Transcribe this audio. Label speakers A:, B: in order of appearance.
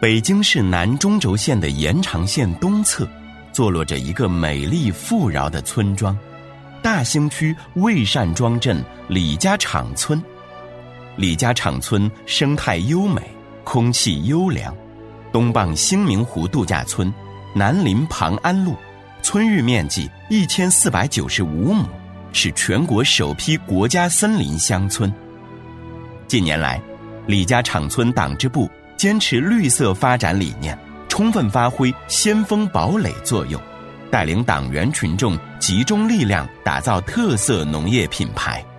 A: 北京市南中轴线的延长线东侧，坐落着一个美丽富饶的村庄——大兴区魏善庄镇李家场村。李家场村生态优美，空气优良，东傍兴明湖度假村，南临庞安路，村域面积1495亩，是全国首批国家森林乡村。近年来，李家场村党支部坚持绿色发展理念，充分发挥先锋堡垒作用，带领党员群众集中力量打造特色农业品牌。